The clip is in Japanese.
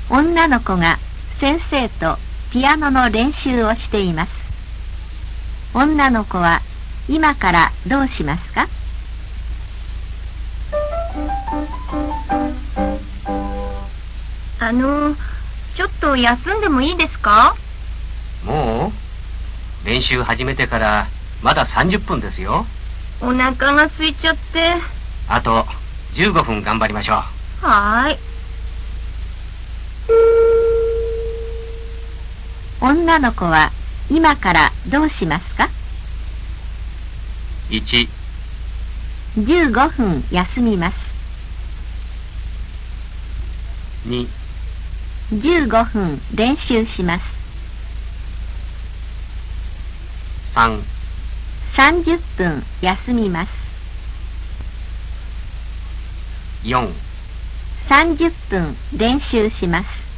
女の子が先生とピアノの練習をしています。女の子は今からどうしますか？ ちょっと休んでもいいですか？ もう練習始めてからまだ30分ですよ。 お腹が空いちゃって。 あと15分頑張りましょう。 はーい。 女の子は今からどうしますか ？1、 15分休みます。 2、 15分練習します。 3、 30分休みます。 4、 30分練習します。